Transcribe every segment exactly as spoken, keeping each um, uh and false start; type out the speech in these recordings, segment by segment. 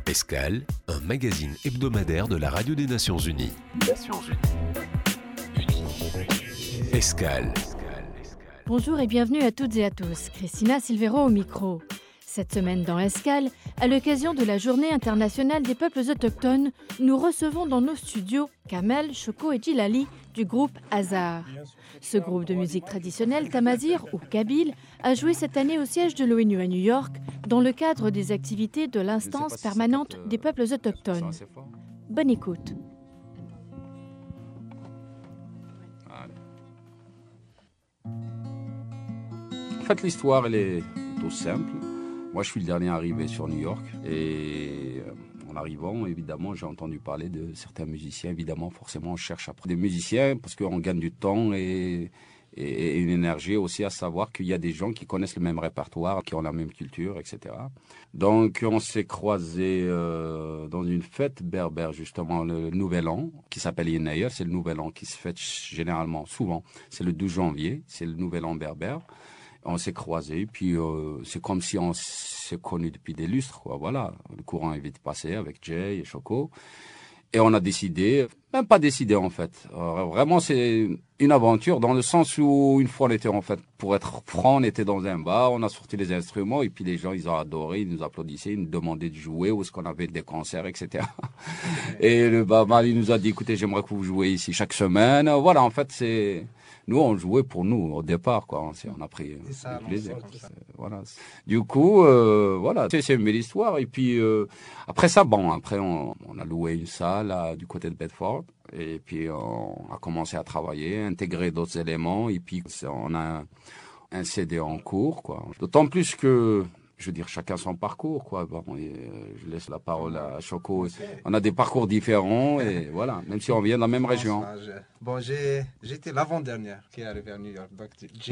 Escale, un magazine hebdomadaire de la Radio des Nations Unies. Nations Unies. Unies. Escale. Bonjour et bienvenue à toutes et à tous. Christina Silvero au micro. Cette semaine dans Escale, à l'occasion de la Journée internationale des peuples autochtones, nous recevons dans nos studios Kamel, Choco et Djilali du groupe Hazar. Ce groupe de musique traditionnelle tamazir ou kabyle a joué cette année au siège de l'ONU à New York dans le cadre des activités de l'instance permanente si des peuples autochtones. Bonne écoute. En fait, l'histoire, elle est plutôt simple. Moi, je suis le dernier arrivé sur New York et en arrivant, évidemment, j'ai entendu parler de certains musiciens. Évidemment, forcément, on cherche après des musiciens parce qu'on gagne du temps et, et une énergie aussi à savoir qu'il y a des gens qui connaissent le même répertoire, qui ont la même culture, et cetera. Donc, on s'est croisés euh, dans une fête berbère, justement, le Nouvel An, qui s'appelle Yenayer. C'est le Nouvel An qui se fête généralement, souvent. C'est le douze janvier, c'est le Nouvel An berbère. On s'est croisés, puis euh, c'est comme si on s'est connus depuis des lustres, quoi. Voilà, le courant est vite passé avec Jay et Choco. Et on a décidé, même pas décidé en fait. Euh, vraiment, c'est une aventure dans le sens où une fois on était en fait, pour être franc, on était dans un bar, on a sorti les instruments et puis les gens ils ont adoré, ils nous applaudissaient, ils nous demandaient de jouer où est-ce qu'on avait des concerts, et cetera. Et le bar il nous a dit, écoutez, j'aimerais que vous jouiez ici chaque semaine. Voilà, en fait, c'est nous on jouait pour nous au départ, quoi. On a pris ça, du plaisir. Voilà. Du coup, euh, voilà, c'est, c'est une belle histoire. Et puis euh, après ça, bon, après on, on a loué une salle là, du côté de Bedford. Et puis, on a commencé à travailler, intégrer d'autres éléments. Et puis, on a un, un C D en cours, quoi. D'autant plus que, je veux dire, chacun son parcours, quoi. Bon, et, euh, je laisse la parole à Choco. On a des parcours différents et voilà, même si on vient de la même région. Bon, j'ai, j'étais l'avant-dernière qui est arrivée à New York. Donc, j'ai...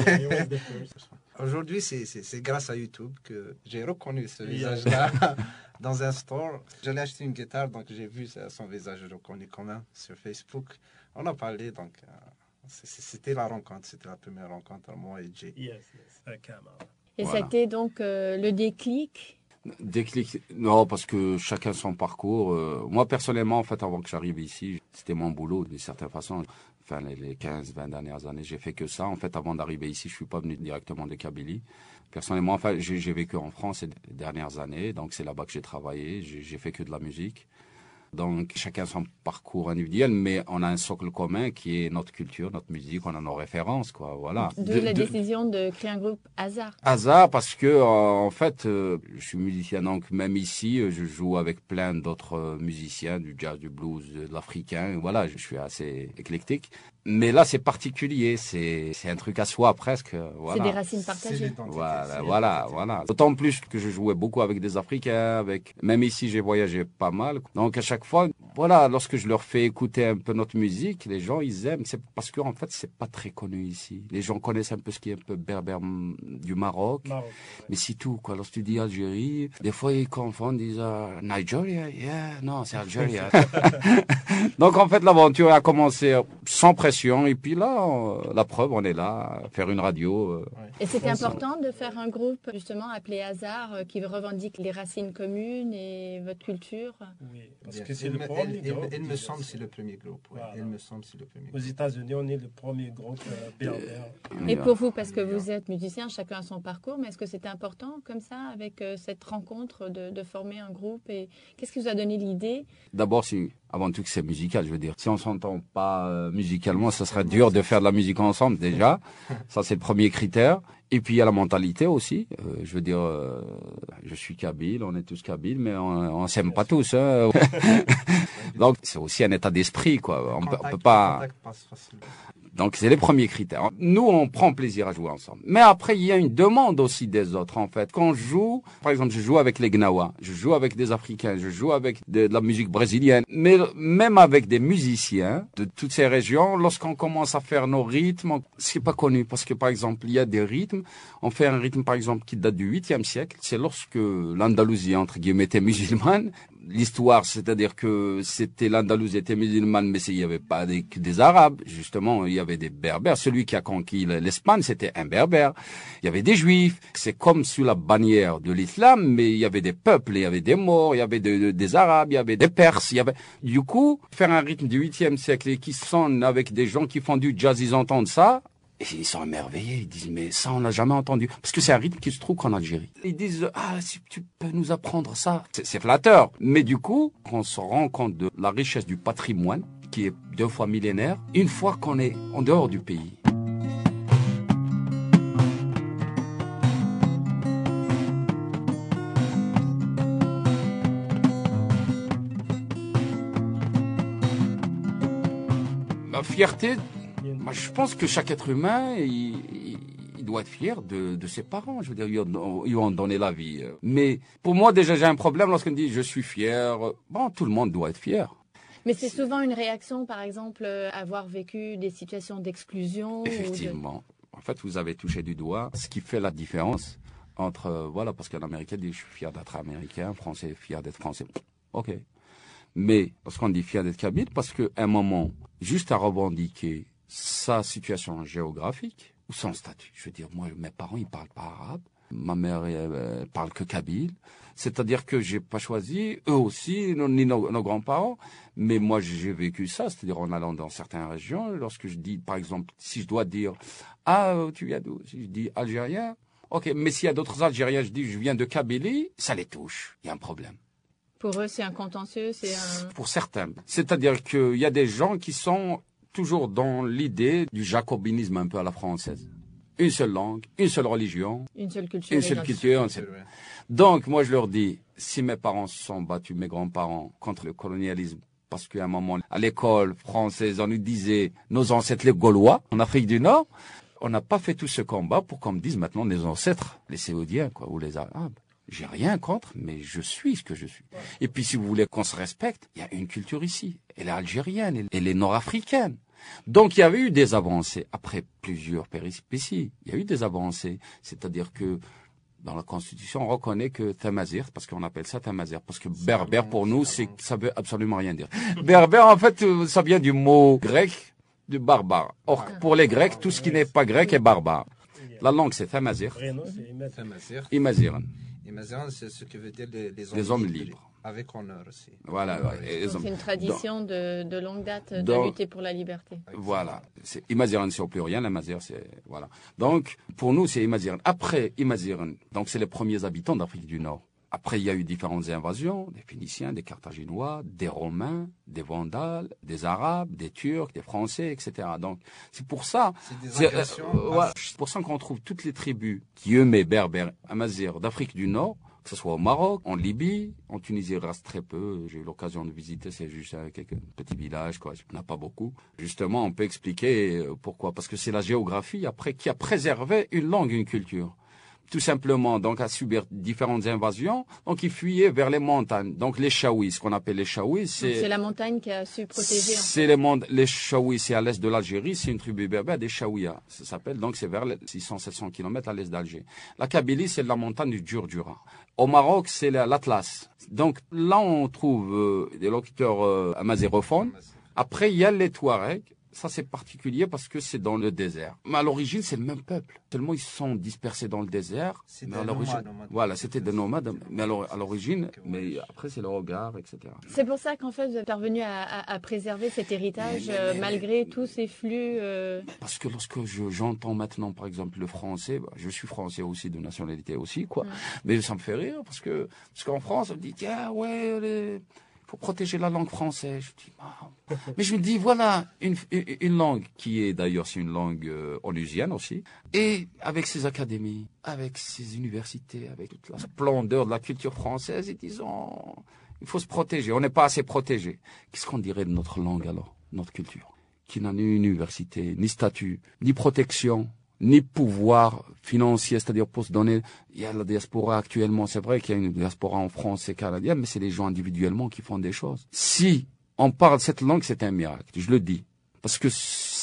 Aujourd'hui, c'est, c'est, c'est grâce à YouTube que j'ai reconnu ce visage-là. Dans un store, j'allais acheter une guitare, donc j'ai vu son visage reconnu quand même sur Facebook. On a parlé, donc euh, c'était la rencontre, c'était la première rencontre, moi et Jay. Yes, yes, uh, et voilà. C'était donc euh, le déclic? Déclic, non, parce que chacun son parcours. Euh, moi, personnellement, en fait, avant que j'arrive ici, c'était mon boulot, d'une certaine façon. Enfin, les, les quinze, vingt dernières années, j'ai fait que ça. En fait, avant d'arriver ici, je suis pas venu directement de Kabylie. Personnellement, enfin, j'ai, j'ai vécu en France ces dernières années, donc c'est là-bas que j'ai travaillé. J'ai, j'ai fait que de la musique. Donc, chacun son parcours individuel, mais on a un socle commun qui est notre culture, notre musique, on a nos références, quoi, voilà. De, de la de, décision de créer un groupe Hazar. Hazar, parce que, euh, en fait, euh, je suis musicien, donc même ici, euh, je joue avec plein d'autres euh, musiciens, du jazz, du blues, de l'africain, voilà, je suis assez éclectique. Mais là, c'est particulier, c'est, c'est un truc à soi presque, voilà. C'est des racines partagées. Voilà, voilà, voilà. D'autant plus que je jouais beaucoup avec des Africains, avec, même ici, j'ai voyagé pas mal. Donc, à chaque fois, voilà, lorsque je leur fais écouter un peu notre musique, les gens, ils aiment. C'est parce qu'en fait, c'est pas très connu ici. Les gens connaissent un peu ce qui est un peu berbère du Maroc. Maroc ouais. Mais c'est tout, quoi. Lorsque tu dis Algérie, des fois, ils confondent, ils disent uh, Nigeria, yeah, non, c'est Algérie. Donc, en fait, l'aventure a commencé sans pression. Et puis là, on, la preuve, on est là, faire une radio. Euh, et c'était important de faire un groupe, justement, appelé Hazar, euh, qui revendique les racines communes et votre culture. Oui, parce que c'est le premier il, groupe. Il me semble que c'est le premier groupe. Ouais. Voilà. Il me semble que c'est le premier groupe. Aux États-Unis, on est le premier groupe euh, berbère. Et pour vous, parce que vous êtes musicien, chacun a son parcours, mais est-ce que c'était important, comme ça, avec euh, cette rencontre, de, de former un groupe? Et qu'est-ce qui vous a donné l'idée? D'abord, c'est... Avant tout que c'est musical, je veux dire. Si on s'entend pas euh, musicalement, ça serait dur de faire de la musique ensemble déjà. Ça, c'est le premier critère. Et puis, il y a la mentalité aussi. Euh, je veux dire, euh, je suis kabyle, on est tous kabyles, mais on, on s'aime pas tous. Hein. Donc, c'est aussi un état d'esprit, quoi. On peut, on peut pas... Donc, c'est les premiers critères. Nous, on prend plaisir à jouer ensemble. Mais après, il y a une demande aussi des autres, en fait. Quand je joue, par exemple, je joue avec les Gnawa, je joue avec des Africains, je joue avec de, de la musique brésilienne. Mais même avec des musiciens de toutes ces régions, lorsqu'on commence à faire nos rythmes, c'est pas connu. Parce que, par exemple, il y a des rythmes. On fait un rythme, par exemple, qui date du huitième siècle. C'est lorsque l'Andalousie, entre guillemets, était musulmane. l'histoire, c'est-à-dire que c'était l'Andalousie était musulmane, mais il n'y avait pas des, des Arabes. Justement, il y avait des Berbères. Celui qui a conquis l'Espagne, c'était un Berbère. Il y avait des Juifs. C'est comme sous la bannière de l'islam, mais il y avait des peuples, il y avait des Maures, il y avait de, des Arabes, il y avait des Perses. Il y avait... Du coup, faire un rythme du huitième siècle et qui sonne avec des gens qui font du jazz, ils entendent ça. Et ils sont émerveillés, ils disent, mais ça, on l'a jamais entendu. Parce que c'est un rythme qui se trouve qu'en Algérie. Ils disent, ah, si tu peux nous apprendre ça. C'est, c'est flatteur. Mais du coup, on se rend compte de la richesse du patrimoine, qui est deux fois millénaire, une fois qu'on est en dehors du pays. La fierté, moi, je pense que chaque être humain, il, il, il doit être fier de, de ses parents. Je veux dire, ils ont, ils ont donné la vie. Mais pour moi, déjà, j'ai un problème lorsqu'on me dit « je suis fier ». Bon, tout le monde doit être fier. Mais c'est souvent une réaction, par exemple, avoir vécu des situations d'exclusion. Effectivement. Ou de... En fait, vous avez touché du doigt ce qui fait la différence entre... Euh, voilà, parce qu'un Américain dit « je suis fier d'être Américain », Français fier d'être Français. OK. Mais, parce qu'on dit fier d'être Kabyle, parce qu'à un moment, juste à revendiquer sa situation géographique ou son statut. Je veux dire, moi, mes parents, ils parlent pas arabe. Ma mère, elle, elle parle que kabyle. C'est-à-dire que j'ai pas choisi, eux aussi, ni nos, nos grands-parents. Mais moi, j'ai vécu ça. C'est-à-dire, en allant dans certaines régions, lorsque je dis, par exemple, si je dois dire, ah, tu viens d'où? Si je dis algérien, ok. Mais s'il y a d'autres Algériens, je dis, je viens de Kabylie, ça les touche. Il y a un problème. Pour eux, c'est un contentieux, c'est un... Pour certains. C'est-à-dire qu'il y a des gens qui sont toujours dans l'idée du jacobinisme un peu à la française. Une seule langue, une seule religion, une seule culture. Une seule culture. Donc, moi, je leur dis, si mes parents se sont battus, mes grands-parents, contre le colonialisme, parce qu'à un moment, à l'école française, on nous disait, nos ancêtres les Gaulois, en Afrique du Nord, on n'a pas fait tout ce combat pour qu'on me dise maintenant les ancêtres, les Séoudiens, quoi, ou les Arabes. J'ai rien contre, mais je suis ce que je suis. Et puis, si vous voulez qu'on se respecte, il y a une culture ici. Elle est algérienne, elle est nord-africaine. Donc, il y avait eu des avancées. Après plusieurs péripéties, il y a eu des avancées. C'est-à-dire que, dans la Constitution, on reconnaît que Tamazir, parce qu'on appelle ça Tamazir, parce que berbère, pour nous, c'est, ça veut absolument rien dire. Berbère, en fait, ça vient du mot grec, du barbare. Or, pour les Grecs, tout ce qui n'est pas grec est barbare. La langue, c'est Tamazir. Imaziran. Imaziran, c'est ce que veut dire les, les hommes, les hommes libres. libres. Avec honneur aussi. Voilà. Ouais, c'est une tradition donc, de, de longue date de donc, lutter pour la liberté. Voilà. C'est, Imaziran, c'est au pluriel. Amazir, c'est, voilà. Donc, pour nous, c'est Imaziran. Après Imaziran, donc c'est les premiers habitants d'Afrique du Nord. Après, il y a eu différentes invasions, des Phéniciens, des Carthaginois, des Romains, des Vandales, des Arabes, des Turcs, des Français, et cetera. Donc, c'est pour ça, c'est, des c'est, euh, ouais, c'est pour ça qu'on trouve toutes les tribus qui eux-mêmes berbères, amazirs d'Afrique du Nord, que ce soit au Maroc, en Libye, en Tunisie, il reste très peu. J'ai eu l'occasion de visiter, c'est juste quelques petits villages, quoi. Il n'y en a pas beaucoup. Justement, on peut expliquer pourquoi. Parce que c'est la géographie, après, qui a préservé une langue, une culture. Tout simplement, donc, à subir différentes invasions. Donc, ils fuyaient vers les montagnes. Donc, les Chaouis, ce qu'on appelle les Chaouis, c'est... Donc, c'est la montagne qui a su protéger. C'est les, mondes, les Chaouis, c'est à l'est de l'Algérie. C'est une tribu berbère des Chaouia. Ça s'appelle, donc, c'est vers les six cents à sept cents kilomètres à l'est d'Alger. La Kabylie, c'est la montagne du Djurdjura. Au Maroc, c'est l'Atlas. Donc, là, on trouve euh, des locuteurs euh, amazérophones. Après, il y a les Touaregs. Ça, c'est particulier parce que c'est dans le désert. Mais à l'origine, c'est le même peuple. Seulement, ils sont dispersés dans le désert. C'est mais des à l'origine, nomades, nomades. Voilà, c'était des nomades. Mais à l'origine, mais après, c'est le regard, et cetera. C'est pour ça qu'en fait, vous êtes parvenu à, à, à préserver cet héritage mais, mais, mais, malgré mais, tous ces flux. Euh... Parce que lorsque je, j'entends maintenant, par exemple, le français, bah, je suis français aussi, de nationalité aussi, quoi. Ouais. Mais ça me fait rire parce que, parce qu'en France, on me dit, tiens, ouais, les... faut protéger la langue française. Je dis, ah. Mais je me dis, voilà, une, une langue qui est d'ailleurs, c'est une langue euh, onusienne aussi, et avec ses académies, avec ses universités, avec toute la splendeur de la culture française, et disons, il faut se protéger. On n'est pas assez protégé. Qu'est-ce qu'on dirait de notre langue alors, notre culture, qui n'a ni université, ni statut, ni protection, ni pouvoir financier, c'est-à-dire pour se donner, il y a la diaspora actuellement, c'est vrai qu'il y a une diaspora en France et canadienne, mais c'est les gens individuellement qui font des choses. Si on parle cette langue, c'est un miracle, je le dis. Parce que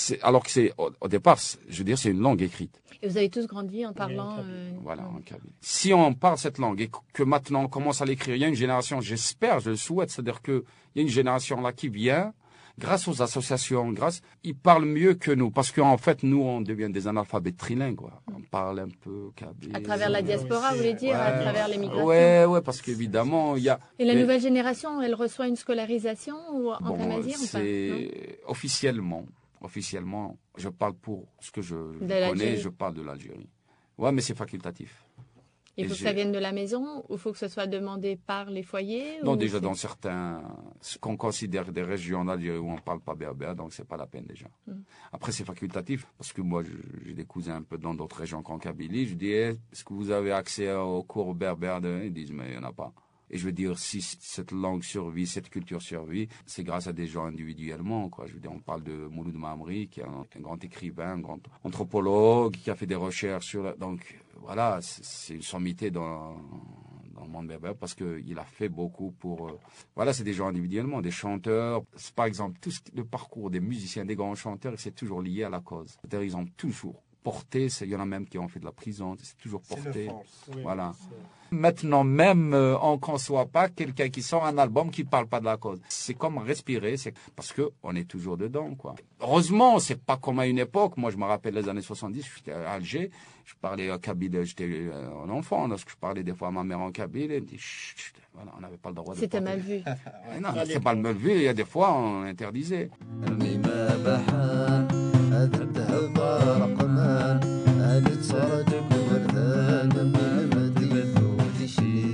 c'est, alors que c'est, au, au départ, c'est, je veux dire, c'est une langue écrite. Et vous avez tous grandi en parlant... Oui, en euh, Voilà, euh, en kabyle. Si on parle cette langue et que maintenant on commence à l'écrire, il y a une génération, j'espère, je le souhaite, c'est-à-dire qu'il y a une génération là qui vient, grâce aux associations, grâce, ils parlent mieux que nous, parce qu'en fait, nous, on devient des analphabètes trilingues, quoi. On parle un peu kabyle. À travers la diaspora, vous voulez dire, Ouais. à travers les migrations. Ouais, ouais, parce qu'évidemment, il y a... Et la mais- nouvelle génération, elle reçoit une scolarisation ou en Bon, Tamazight ou pas? Non. c'est officiellement, officiellement, je parle pour ce que je, je connais, l'Algérie. je parle de l'Algérie. Ouais, mais c'est facultatif. Il Et faut que j'ai- ça vienne de la maison ou il faut que ce soit demandé par les foyers? Non, ou déjà c'est- dans certains, ce qu'on considère des régions d'Algérie où on ne parle pas berbère, donc c'est pas la peine déjà. Mm. Après, c'est facultatif, parce que moi, je- j'ai des cousins un peu dans d'autres régions qu'en Kabylie. Je dis, eh, est-ce que vous avez accès aux cours berbères de... Ils disent, mais il n'y en a pas. Et je veux dire, si cette langue survit, cette culture survit, c'est grâce à des gens individuellement, quoi. Je veux dire, on parle de Mouloud Maamri, qui est un, un grand écrivain, un grand anthropologue, qui a fait des recherches sur la... Donc, voilà, c'est, c'est une sommité dans, dans le monde berbère, parce qu'il a fait beaucoup pour... euh, voilà, c'est des gens individuellement, des chanteurs. C'est, par exemple, tout ce, le parcours des musiciens, des grands chanteurs, c'est toujours lié à la cause. C'est-à-dire, ils ont toujours porté, c'est- il y en a même qui ont fait de la prison, c'est toujours C'est porté. le force. Oui, Voilà. c'est- Maintenant même, euh, on ne conçoit pas quelqu'un qui sort un album qui ne parle pas de la cause. C'est comme respirer, c'est parce qu'on est toujours dedans, quoi. Heureusement, c'est pas comme à une époque. Moi, je me rappelle les années soixante-dix, j'étais à Alger, je parlais en kabyle, j'étais euh, un enfant. Lorsque je parlais des fois à ma mère en kabyle, elle me dit chut, chut. Voilà, on n'avait pas le droit de C'était parler. mal vu. Mais non, c'est pas le mal vu. Il y a des fois, on interdisait. الميمة بحان هذا الذهب رقمان هذا تصرد بوردان من المدينة شي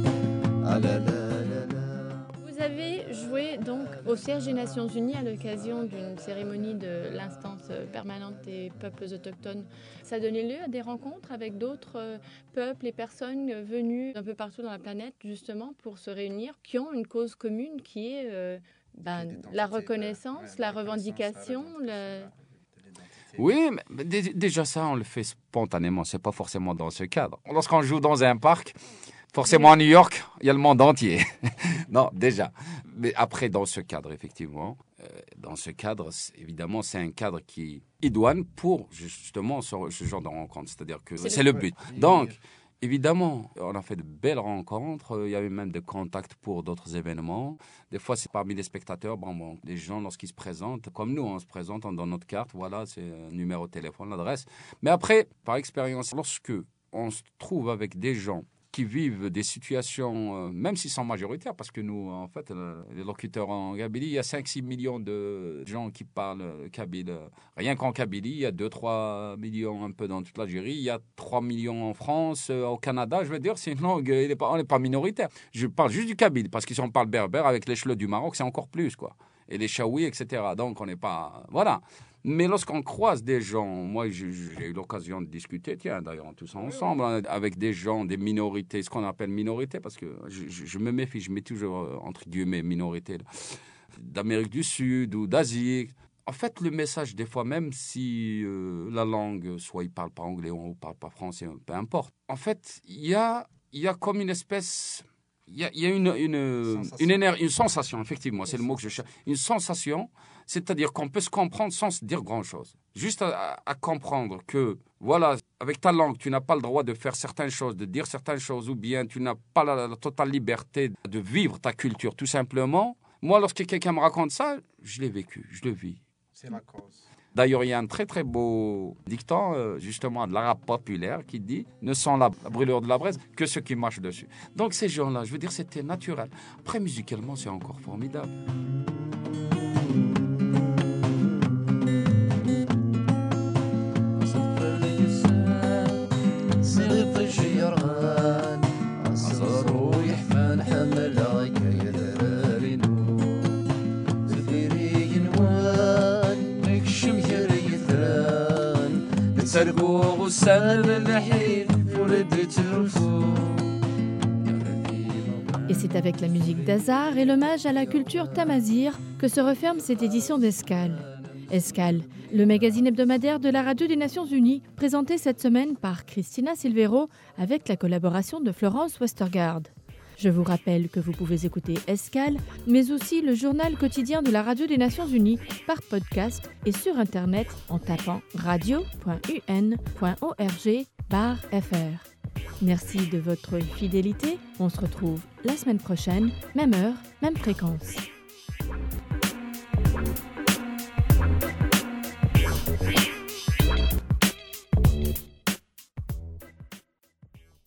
على لا لا لا. Vous avez joué donc au siège des Nations Unies à l'occasion d'une cérémonie de l'instance permanente des peuples autochtones. Ça a donné lieu à des rencontres avec d'autres euh, peuples et personnes venues d'un peu partout dans la planète justement pour se réunir, qui ont une cause commune qui est euh, ben, L'identité, la ouais, reconnaissance, ouais, la reconnaissance, revendication. la le- revendication, de l'identité. Oui, mais dé- déjà ça, on le fait spontanément. C'est pas forcément dans ce cadre. Lorsqu'on joue dans un parc, forcément à New York, il y a le monde entier. Non, déjà. Mais après, dans ce cadre, effectivement, euh, dans ce cadre, c'est- évidemment, c'est un cadre qui idoine pour justement ce, ce genre de rencontre. C'est-à-dire que C'est c'est le- le but. Ouais. Donc, évidemment, on a fait de belles rencontres. Il y avait même des contacts pour d'autres événements. Des fois, c'est parmi les spectateurs, bon, bon, les gens, lorsqu'ils se présentent, comme nous, on se présente, on donne notre carte, voilà, c'est un numéro de téléphone, l'adresse. Mais après, par expérience, lorsque on se trouve avec des gens qui vivent des situations, euh, même s'ils sont majoritaires, parce que nous, en fait, euh, les locuteurs en Kabylie, il y a cinq six millions de gens qui parlent euh, kabyle. Rien qu'en Kabylie, il y a deux trois millions un peu dans toute l'Algérie, il y a trois millions en France, euh, au Canada, je veux dire, c'est une langue, il est pas, on n'est pas minoritaire. Je parle juste du kabyle, parce qu'ils si on parle berbère, avec les chleux du Maroc, c'est encore plus, quoi. Et les chaouis, et cetera. Donc, on n'est pas... Voilà. Mais lorsqu'on croise des gens, moi j'ai j'ai eu l'occasion de discuter, tiens d'ailleurs tous ensemble, hein, avec des gens, des minorités, ce qu'on appelle minorités, parce que je, je, je me méfie, je mets toujours euh, entre guillemets minorités, là, d'Amérique du Sud ou d'Asie. En fait, le message, des fois, même si euh, la langue, soit ils ne parlent pas anglais ou ils ne parlent pas français, peu importe, en fait, il y a, y a comme une espèce... Il y a, y a une, une, Sensation. une, éner- une sensation, effectivement, c'est le mot que je cherche. Une sensation, c'est-à-dire qu'on peut se comprendre sans se dire grand-chose. Juste à, à- à comprendre que, voilà, avec ta langue, tu n'as pas le droit de faire certaines choses, de dire certaines choses, ou bien tu n'as pas la, la totale liberté de vivre ta culture, tout simplement. Moi, lorsque quelqu'un me raconte ça, je l'ai vécu, je le vis. C'est la cause. D'ailleurs, il y a un très très beau dicton, euh, justement, de l'arabe populaire qui dit « Ne sont la brûlure de la braise que ceux qui marchent dessus ». Donc ces gens-là, je veux dire, c'était naturel. Après, musicalement, c'est encore formidable. صفر اليسار صيغ الجيران عصر ويحفان حمل يا درارينو زفيري نوان نكشم يري ثران نتسرقو غسان الحين ولد ترفو Et c'est avec la musique d'Azar et l'hommage à la culture tamazir que se referme cette édition d'Escale. Escale, le magazine hebdomadaire de la Radio des Nations Unies, présenté cette semaine par Christina Silvero avec la collaboration de Florence Westergaard. Je vous rappelle que vous pouvez écouter Escale, mais aussi le journal quotidien de la Radio des Nations Unies par podcast et sur Internet en tapant radio point u n point org barre f r. Merci de votre fidélité. On se retrouve la semaine prochaine, même heure, même fréquence.